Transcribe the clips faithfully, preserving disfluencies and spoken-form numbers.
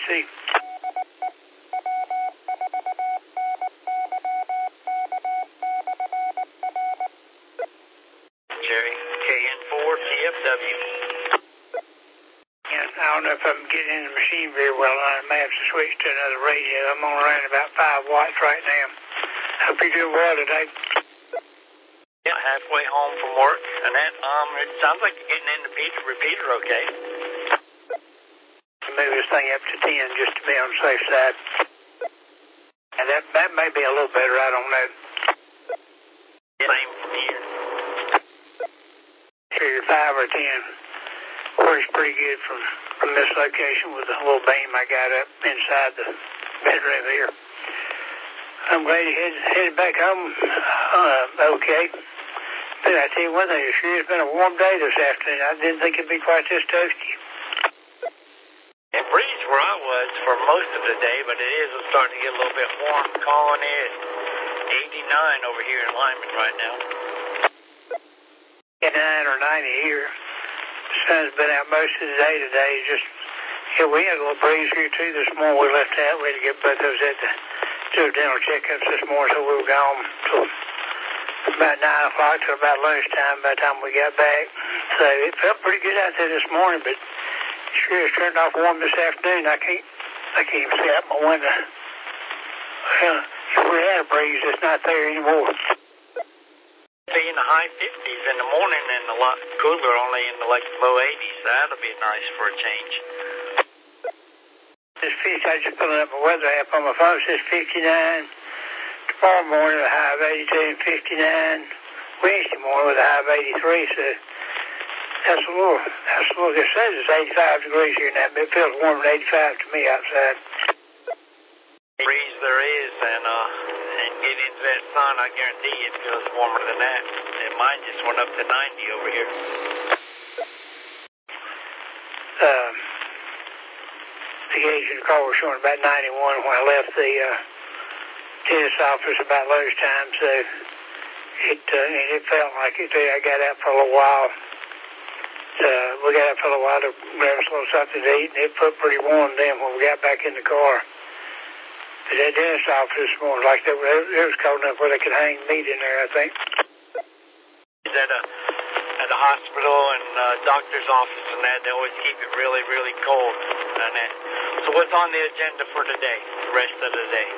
C. Jerry, K N four T F W. And I don't know if I'm getting in the machine very well. I may have to switch to another radio. I'm on around about five watts right now. Hope you're doing well today. Yeah, halfway home from work, and that, um, it sounds like you're getting in the repeater, repeater okay. Move this thing up to ten just to be on the safe side. And that, that may be a little better, I don't know. Same from here. Figure five or ten. Works pretty good from, from this location with the little beam I got up inside the bedroom here. I'm glad you headed, headed back home uh, okay. But I tell you one thing, it sure has been a warm day this afternoon. I didn't think it'd be quite this toasty. It breezed where I was for most of the day, but it is starting to get a little bit warm. Calling it eighty-nine over here in Lyman right now. eighty-nine or ninety here. The sun's been out most of the day today. Just, yeah, we had a little breeze here too this morning. We left out. We had to get both those at the two dental checkups this morning, so we were gone till about nine o'clock till about lunchtime by the time we got back. So it felt pretty good out there this morning, but it sure has turned off warm this afternoon. I can't, I can't even see out my window. Well, if we had a breeze, it's not there anymore. Be in the high fifties in the morning and a lot cooler, only in the like low eighties. That'll be nice for a change. This fifty, I just pulling up my weather app on my phone. It says fifty-nine. Tomorrow morning with a high of eighty-two and fifty-nine. Wednesday morning with a high of eighty-three. So that's a little, that's a little, it says it's eighty-five degrees here now, but it feels warmer than eighty-five to me outside. Breeze there is, and uh, and get into that sun, I guarantee it feels warmer than that. And mine just went up to ninety over here. Um, the gauge in the car was showing about ninety-one when I left the uh, dentist office about lunchtime, so it uh, and it felt like it. I got out for a little while. Uh, we got out for a little while to grab us a little something to eat, and it felt pretty warm then when we got back in the car. But that dentist office this morning, like that, it was cold enough where they could hang meat in there, I think. Is that a, at a hospital and uh, doctor's office and that, they always keep it really, really cold. And that. So what's on the agenda for today, the rest of the day?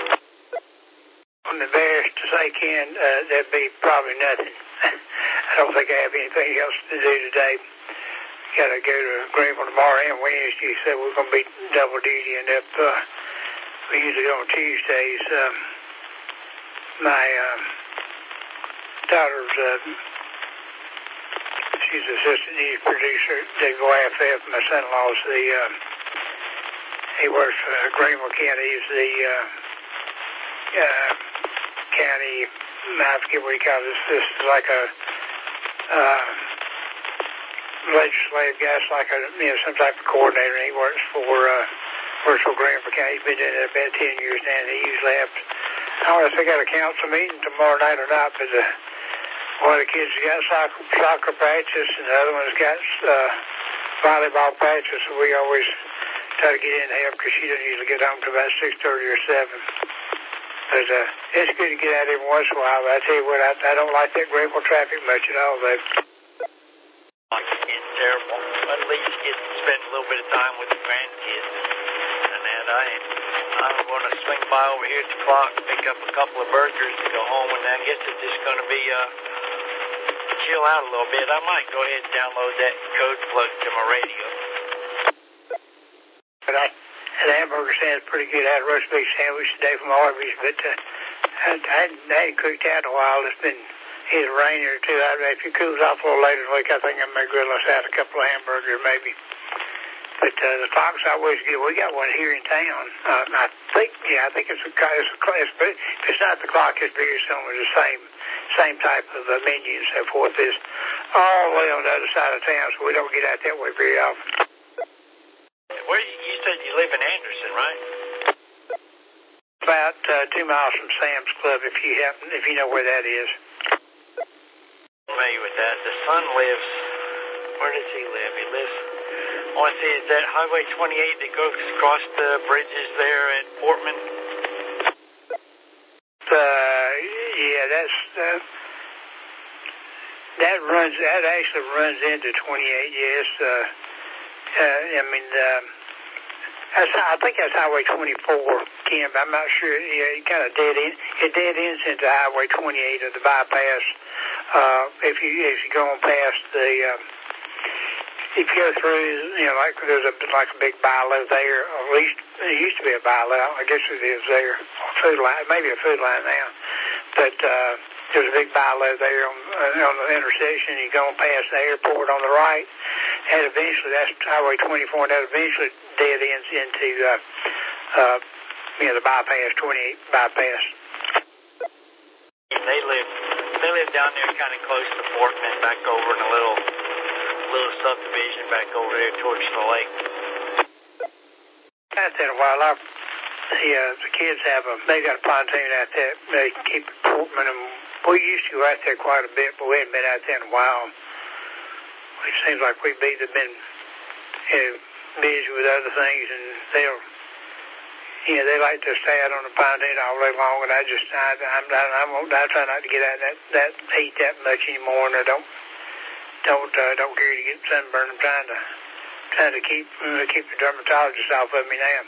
On the best as I can, uh, there'd be probably nothing. I don't think I have anything else to do today. Got to go to Greenville tomorrow and Wednesday, so we're going to be double duty and up. Uh, we usually go on Tuesdays. Um, my um, daughter's, uh, she's assistant news producer at W I F F. My son-in-law's the, uh, he works for Greenville County. He's the uh, uh, county, I forget what he calls this. This is like a uh, legislative guy. It's like a, you know, some type of coordinator. He works for uh, Virtual Greenville County. He's been doing it about ten years now, and he usually has, I don't know if they got a council meeting tomorrow night or not, but uh, one of the kids has got soccer, soccer practice, and the other one's got uh, volleyball practice, so we always try to get in and help because she doesn't usually get home till about six thirty or seven. But uh, it's good to get out every once in a while, but I tell you what, I, I don't like that Greenville traffic much at all, though. It's terrible. At least you get to spend a little bit of time with the grandkids. And that I, I'm going to swing by over here at the clock, pick up a couple of burgers and go home, and I guess it's just going to be uh, chill out a little bit. I might go ahead and download that code plug to my radio. But I, that hamburger sounds pretty good. I had a roast beef sandwich today from Arby's, but uh, I, I, hadn't, I hadn't cooked out in a while. It's been either raining or two. I, if it cools off a little later in the week, I think I may grill us out a couple of hamburgers maybe. But uh, the clock's always good. We got one here in town. Uh, I think, yeah, I think it's a, it's a class, but if it's not the clock, it's very similar to the same same type of uh, menu and so forth. It's all the way on the other side of town, so we don't get out that way very often. Where you, you said you live in Anderson, right? About uh, two miles from Sam's Club, if you happen, if you know where that is. Familiar with that. The son lives where does he live? He lives, I want to say, is that Highway twenty-eight that goes across the bridges there at Portman? Uh, yeah, that's, uh, that runs, that actually runs into twenty-eight, yes. Uh, uh, I mean, uh, that's, I think that's Highway twenty-four, Kim. I'm not sure. Yeah, it kind of dead end. It dead ends into Highway twenty-eight of the bypass. Uh, if you if you go on past the, uh, if you go through, you know, like there's a like a big bayou there. Or at least it used to be a bayou. I guess it is there. Food line, maybe a food line now. But uh, there's a big bayou there on, uh, on the intersection. You go past the airport on the right, and eventually that's Highway twenty-four, and that eventually dead ends into, uh, uh, you know, the bypass, twenty-eight bypass. They live, they live down there kind of close to Portman, back over in a little, little subdivision back over there towards the lake. Out there a while, our, the, uh, the kids have a, they got a pontoon out there. They keep it Portman, and we used to go out there quite a bit, but we hadn't been out there in a while. It seems like we've either been, you know, busy with other things, and they'll, you know, they like to stay out on the pontoon all day long, and I just, I, I'm not, I'm, I try not to get out that, that heat that much anymore, and I don't, don't, uh, don't care to get sunburned. I'm trying to, trying to keep, uh, keep the dermatologist off of me now.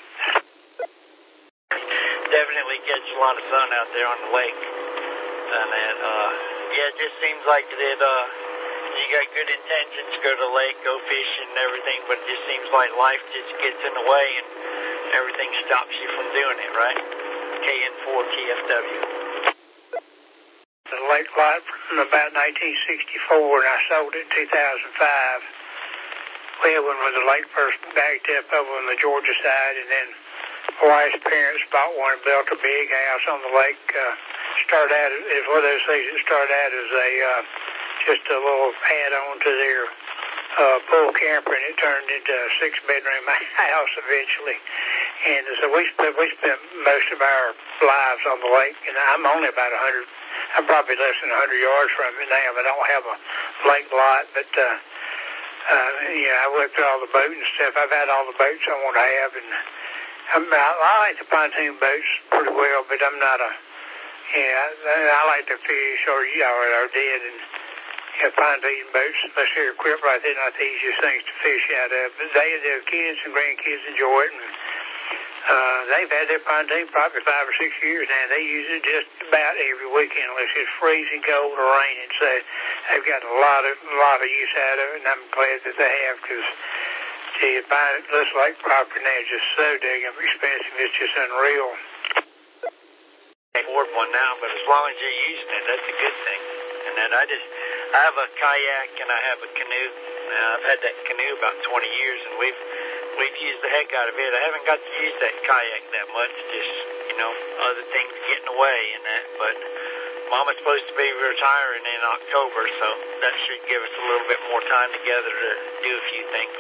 Definitely catch a lot of sun out there on the lake, and then, uh, yeah, it just seems like that, uh, you got good intentions, go to the lake, go fishing and everything, but it just seems like life just gets in the way and everything stops you from doing it, right? K N four T F W. The lake lot from about nineteen sixty-four, and I sold it in two thousand five. Well, when the lake first backed up over on the Georgia side, and then my wife's parents bought one and built a big house on the lake. Uh, started out, it's one of those things that started out as a, uh, just a little add-on to their uh, pool camper, and it turned into a six-bedroom house eventually. And so we spent, we spent most of our lives on the lake, and I'm only about a hundred, I'm probably less than a hundred yards from it now. I don't have a lake lot, but, uh, uh, yeah, I went through all the boats and stuff. I've had all the boats I want to have, and I'm, I, I like the pontoon boats pretty well, but I'm not a, yeah, I, I like to fish, or, you know, or did, and, yeah, pontoon boats, unless they're equipped right, they're not the easiest things to fish out of. But they, their kids and grandkids enjoy it, and uh, they've had their pontoon probably five or six years now. They use it just about every weekend unless it's freezing cold or raining. So they've got a lot of a lot of use out of it, and I'm glad that they have, because gee, buying this lake property now is just so damn expensive. It's just unreal. I can't afford one now, but as long as you're using it, that's a good thing. And then I just, I have a kayak and I have a canoe. Uh, I've had that canoe about twenty years, and we've we've used the heck out of it. I haven't got to use that kayak that much, just, you know, other things getting away and that. But Mama's supposed to be retiring in October, so that should give us a little bit more time together to do a few things.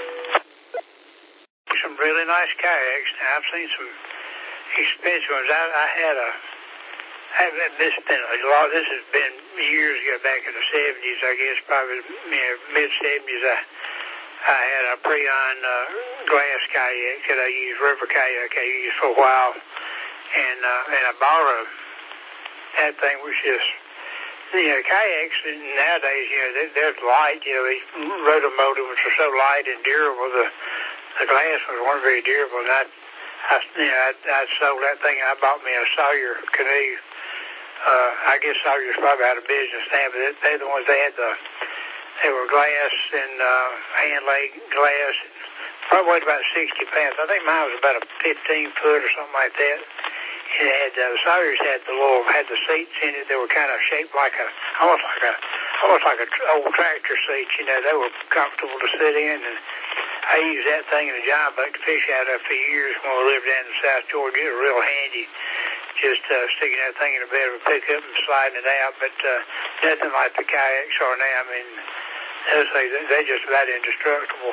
Some really nice kayaks. Now, I've seen some expensive ones. I, I had a, I, this has been a lot, this has been years ago, back in the seventies, I guess, probably, you know, mid-seventies. I, I had a Prion uh, glass kayak that I used, river kayak I used for a while, and uh, and I bought a, that thing was just, you know, kayaks nowadays, you know, they're, they're light, you know, these rotomotive ones are so light and durable. The the glass ones weren't very durable, and I, I you know, I, I sold that thing. I bought me a Sawyer canoe. Uh, I guess Sawyer's probably out of business now, but they, they're the ones that had the, they were glass and uh, hand laid glass. Probably weighed about sixty pounds. I think mine was about a fifteen foot or something like that. It had, uh, Sawyer's had the little, had the seats in it. They were kind of shaped like a, almost like a, almost like a old tractor seat, you know. They were comfortable to sit in, and I used that thing in a giant boat to fish out of for years when we lived down in South Georgia. It was real handy, just uh, sticking that thing in the bed of a pickup and sliding it out. But uh, nothing like the kayaks are now. I mean, those things, they're just about indestructible.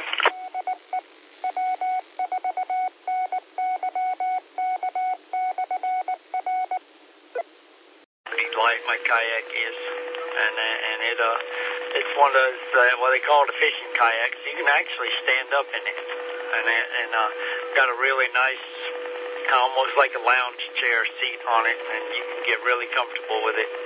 Pretty light my kayak is, and uh, and it uh it's one of those, uh, what they call the fishing kayaks. You can actually stand up in it. And, and uh, got a really nice, kind of almost like a lounge chair seat on it, and you can get really comfortable with it.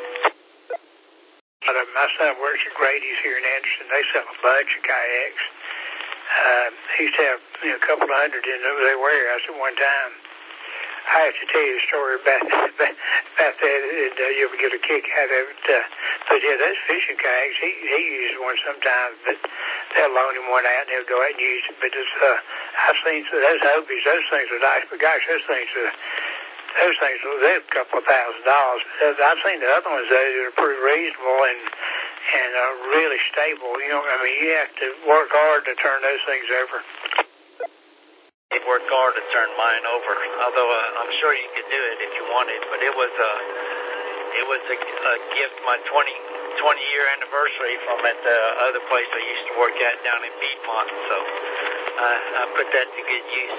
Uh, my son works at Grady's here in Anderson. They sell a bunch of kayaks. Uh, he used to have you know, a couple of hundred in their warehouse at one time. I have to tell you a story about about, about that, and uh, you'll get a kick out of it. Uh, but yeah, those fishing kayaks, he he uses one sometimes, but they'll loan him one out and he'll go out and use it. But it's uh, I've seen so those Hobies, those things are nice, but gosh, those things are those things are they're a couple of thousand dollars. But I've seen the other ones though that are pretty reasonable and and uh, really stable. You know, I mean, you have to work hard to turn those things over. It worked hard to turn mine over, although uh, I'm sure you could do it if you wanted. But it was a, it was a, a gift, my twenty, twenty year anniversary from at the other place I used to work at down in Piedmont. So uh, I put that to good use.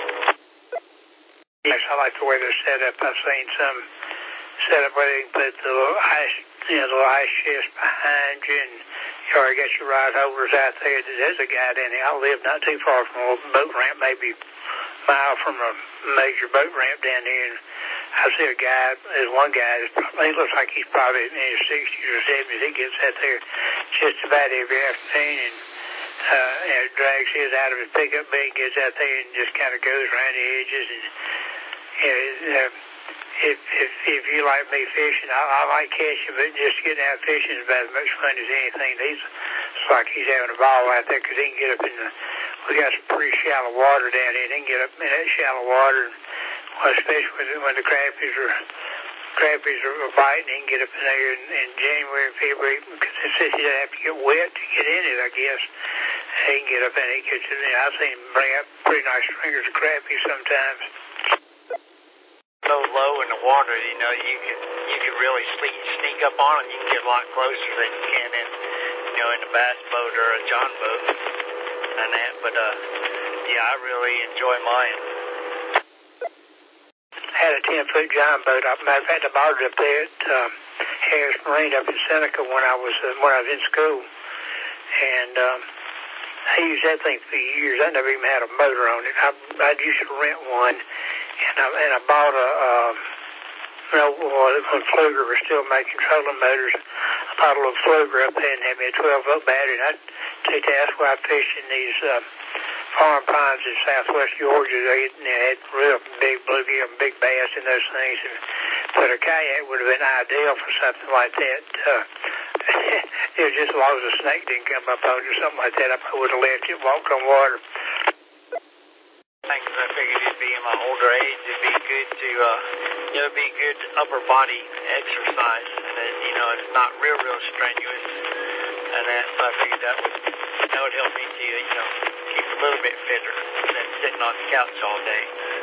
Yes, I like the way they're set up. I've seen some set up where they can put the little ice, you know, the little ice chest behind you, and you already got your ride holders out there. There's a guy down there. I live not too far from a boat ramp, maybe a mile from a major boat ramp down here. And I see a guy, there's one guy, that's probably, he looks like he's probably in his sixties or seventies. He gets out there just about every afternoon and uh, you know, drags his out of his pickup bed, gets out there and just kind of goes around the edges. And you know, uh, If, if if you like me fishing, I, I like catching, but just getting out fishing is about as much fun as anything. He's it's like he's having a ball out there because he can get up in the. We got some pretty shallow water down here. And he can get up in that shallow water, and, well, especially when, when the crappies are crappies are biting. He can get up in there in, in January and February because since he doesn't have to get wet to get in it, I guess he can get up in it. Catch it. You know, I've seen him bring up pretty nice stringers of crappies sometimes. So low in the water, you know, you can you can really sneak sneak up on them. You can get a lot closer than you can in, you know, in a bass boat or a john boat and that. But uh, yeah, I really enjoy mine. I had a ten foot john boat. I, matter of fact, I bought it up there at um, Harris Marine up in Seneca when I was uh, when I was in school, and um, I used that thing for years. I never even had a motor on it. I I used to rent one. And I, and I bought a, uh, you know, when Pfluger was still making trolling motors, I bought a little Pfluger up there and had me a twelve volt battery. And I'd take that. That's where I fished in these uh, farm ponds in southwest Georgia. They, they had real big bluegill and big bass in those things. And, but a kayak would have been ideal for something like that. Uh, it was just as long as a snake didn't come up on it or something like that, I probably would have left it, walked on water. Things I figured it'd be in my older age, it'd be good to, uh, you know, be good upper body exercise, and it, you know, it's not real, real strenuous, and that, so I figured that would, that would help me to, you know, keep a little bit fitter than sitting on the couch all day.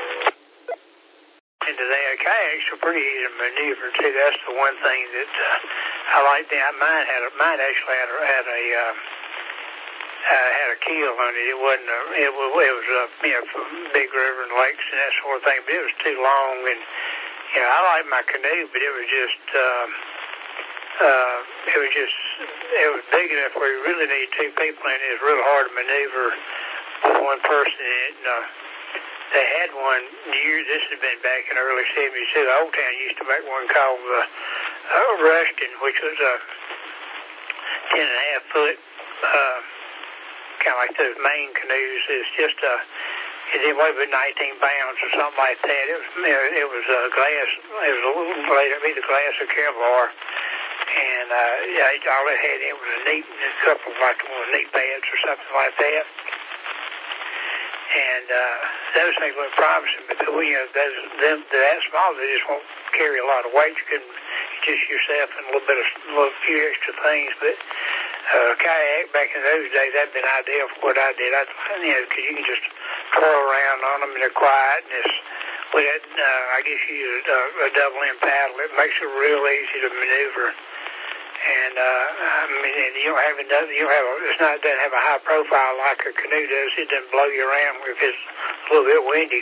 And today, uh, kayaks are pretty easy to maneuver too. That's the one thing that uh, I like. That mine had a, mine actually had a, had a uh, Uh, had a keel on it. It wasn't a, it was, it was a, you know, from big river and lakes and that sort of thing, but it was too long. And, you know, I liked my canoe, but it was just, um, uh, it was just, it was big enough where you really need two people in it. It was real hard to maneuver with one person in it. And, uh, they had one year, this had been back in the early seventies-two. Old Town used to make one called the uh, uh, Ruston, which was a ten and a half foot, uh, kind of like those main canoes. It's just a, it didn't weigh but nineteen pounds or something like that. It was, it was a glass, it was a little later, either glass or Kevlar. And, uh, yeah, all it had, it was a neat, a couple of like little neat pads or something like that. And, uh, those things look promising, but, you know, those, them, that small, they just won't carry a lot of weight. You can, just yourself and a little bit of, a little few extra things, but, Uh, kayak back in those days, that'd been ideal for what I did. I, you know, because you can just twirl around on them and they're quiet. And it's, with that, uh, I guess you use a, a double end paddle. It makes it real easy to maneuver. And uh, I mean, and you don't have another. You don't have. A, it's not. It doesn't have a high profile like a canoe does. It doesn't blow you around if it's a little bit windy.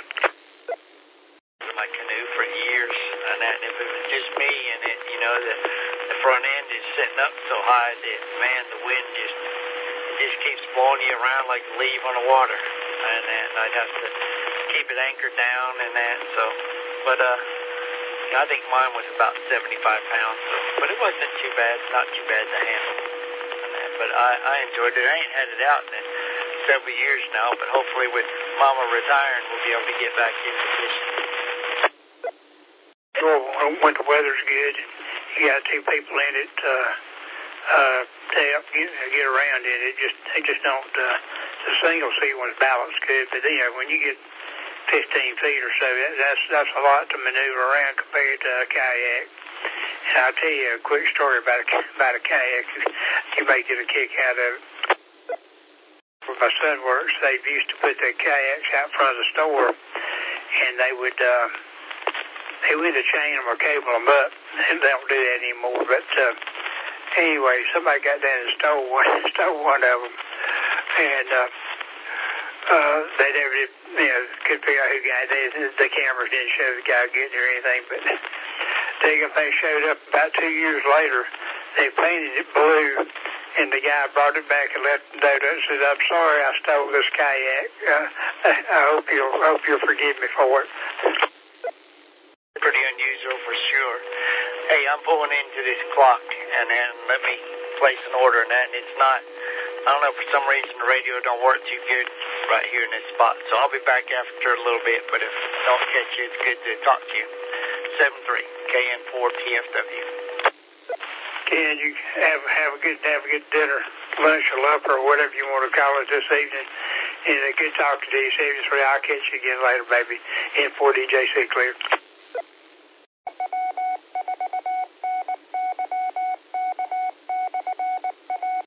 My canoe for years, and that and if it was just me in it, you know, the, the front end is sitting up so high that, man, the wind just it just keeps blowing you around like a leaf on the water. And, and I'd have to keep it anchored down and that. So, but uh, I think mine was about seventy-five pounds. So, but it wasn't too bad, not too bad to handle. And that, but I, I enjoyed it. I ain't had it out in several years now, but hopefully with Mama retiring, we'll be able to get back into fishing. Well, when the weather's good, you got two people in it uh, uh, to help get, get around in it. Just they just don't. Uh, the single seat one's balanced good, but you know when you get fifteen feet or so, that, that's that's a lot to maneuver around compared to a kayak. And I'll tell you a quick story about a about a kayak. You may get a kick out of it. Where my son works, they used to put their kayaks out front of the store, and they would. Uh, They would have chained them or cable them up. They don't do that anymore. But uh, anyway, somebody got down and stole one, stole one of them. And uh, uh, they never did, you know, could figure out who got it. The cameras didn't show the guy getting or anything. But they, they showed up about two years later. They painted it blue. And the guy brought it back and left the note and said, "I'm sorry I stole this kayak. Uh, I hope you'll, I hope you'll forgive me for it." Pretty unusual for sure. Hey, I'm pulling into this clock, and then let me place an order in that, and it's not, I don't know, for some reason the radio don't work too good right here in this spot, so I'll be back after a little bit, but if I don't catch you, it's good to talk to you. seven three K N four T F W. Ken, you have, have a good have a good dinner, lunch or lunch or whatever you want to call it this evening. And a good talk to you. seventy-three. I'll catch you again later, baby. N four D J C clear.